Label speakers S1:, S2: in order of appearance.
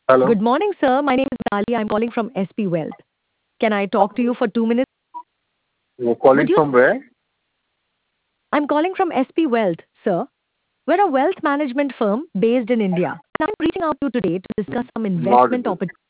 S1: Hello.
S2: Good morning, sir. My name is Dali. I'm calling from SP Wealth. Can I talk to you for 2 minutes?
S1: You're calling
S2: Would you?
S1: from where?
S2: I'm calling from SP Wealth, sir. We're a wealth management firm based in India. And I'm reaching out to you today to discuss some
S1: Not
S2: investment
S1: good.
S2: opportunities.